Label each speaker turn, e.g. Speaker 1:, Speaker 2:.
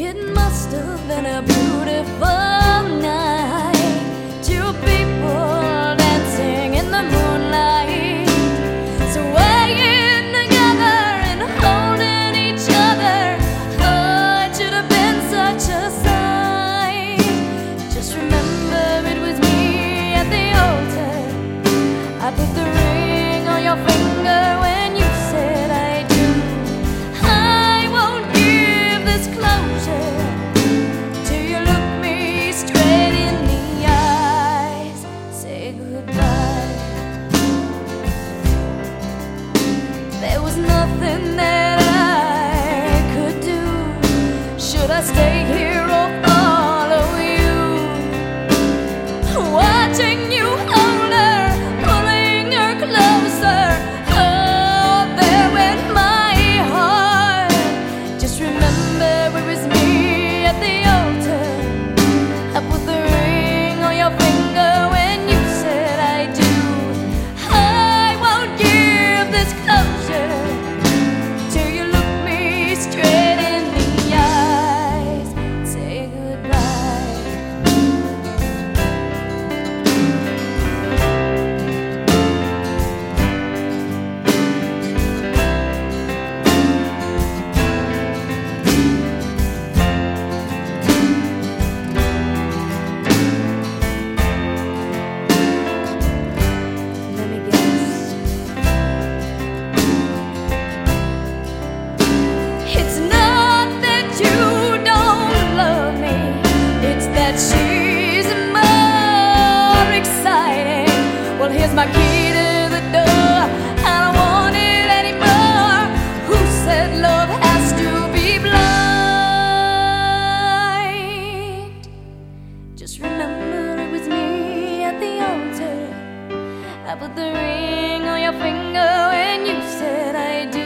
Speaker 1: It must have been a beautiful night. Two people dancing in the moonlight, swaying together and holding each other. Oh, it should have been such a sight. Just remember it was me at the altar. I put the ring on your finger when you said I do. I won't give this closure till you look me straight in the eyes. Say goodbye. There was nothing that I could do. Should I stay here or follow you? Watching you hold her, pulling her closer. Oh, there went my heart. Just remember it was me at the altar. I put the ring on your finger when you said I do. I won't give this closure till you look me straight in the eyes. Say goodbye. Let me guess. It's not that you don't love me, it's that she's more exciting. Well, here's my key to the door. I don't want it anymore. Who said love has to be blind? Just remember it was me at the altar. I put the ring on your finger when you said I do.